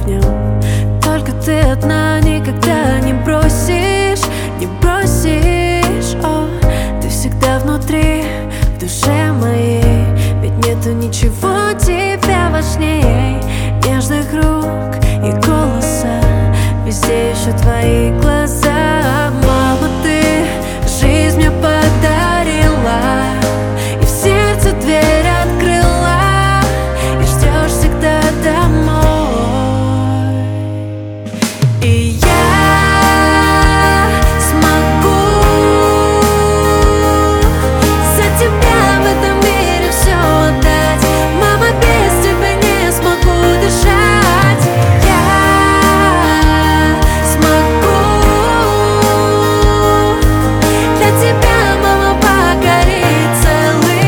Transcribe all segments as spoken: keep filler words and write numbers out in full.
в нем. Только ты одна, никогда не бросишь, не бросишь. О, ты всегда внутри, в душе моей. Ведь нету ничего тебя важнее нежных рук и голоса. Везде еще твои глаза. Мама, ты жизнь мне подарила, и в сердце дверь открыла, и ждешь всегда домой. И я смогу за тебя в этом мире все отдать. Мама, без тебя не смогу дышать. Я смогу для тебя, мама, покорить целый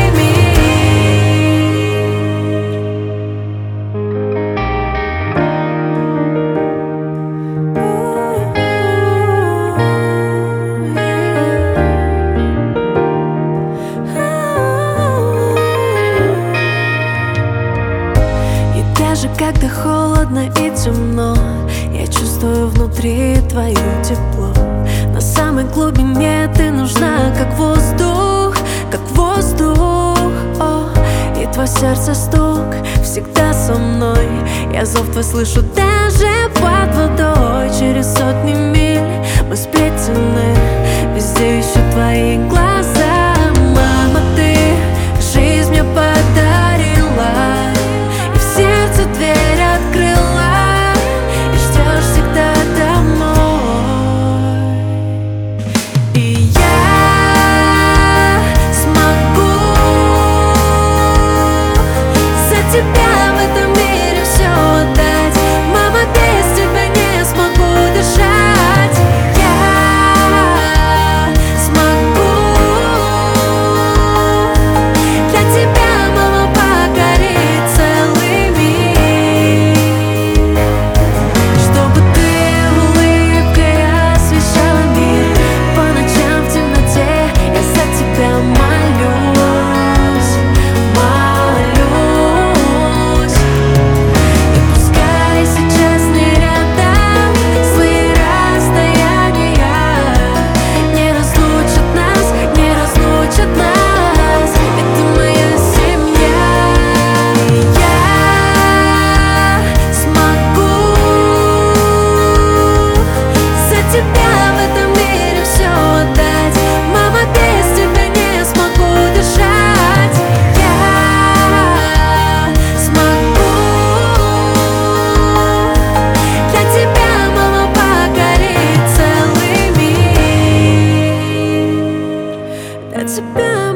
Даже когда холодно и темно, я чувствую внутри твое тепло. На самой глубине ты нужна, как воздух, как воздух. О, и твое сердце стук всегда со мной. Я зов твой слышу даже под водой. Через сотни миль мы сплетены, везде ищу твои глаза. Мама, ты жизнь мне подарила, сердце дверь открыла, и ждешь всегда домой. И я смогу за тебя в этом мире все отдать. Мама, без тебя не смогу дышать. Я смогу для тебя, мама, покорить целый. Чтобы ты улыбкой освещала мир по ночам в темноте, я за тебя молюсь, молюсь. И пускай сейчас не рядом злые расстояния не разлучат нас, не разлучат нас. Это моя семья. И я смогу за тебя в этом мире все отдать. Мама, без тебя не смогу дышать. Я смогу для тебя, мама, покорить целый мир. Для тебя,